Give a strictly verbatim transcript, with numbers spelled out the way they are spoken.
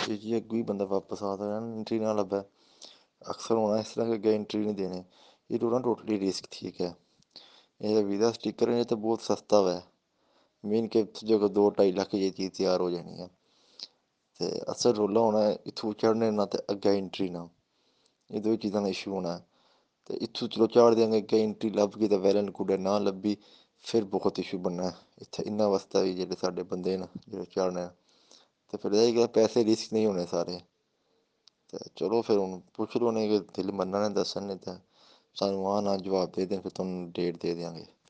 ਜੇ ਜੀ ਅੱਗੋਂ ਹੀ ਬੰਦਾ ਵਾਪਸ ਆ ਸਕਦਾ ना एंट्री ना लभे। अक्सर होना इस तरह कि अगे एंट्री नहीं देने। ये तो ना टोटली रिस्क ठीक है। ये वीज़ा स्टिकर है ये तो बहुत सस्ता है। मीन के जो दो ढाई लाख ये चीज़ तैयार हो जानी है। तो असल रोला होना है इत्थों चढ़ने ना तो अग्गे एंट्री ना। ये दो चीज़ों का इशू होना है। तो इत्थों चलो चाढ़ देंगे अग्गे एंट्री लभ गई तो वैल एंड गुड है, ना लभी फिर बहुत इशू बनना है। इत्थे इन्ना वास्ता भी जेह्ड़े साढ़े बंदे न जेह्ड़े चाढ़ने तो फिर यही कि पैसे रिस्क नहीं होने सारे। तो चलो फिर हूँ पुछ लो उ'नें कि दिल मन्ना ने दस्सन नहीं तो सानूं हाँ ना जवाब दे देन फिर तुहानूं डेट दे देआंगे।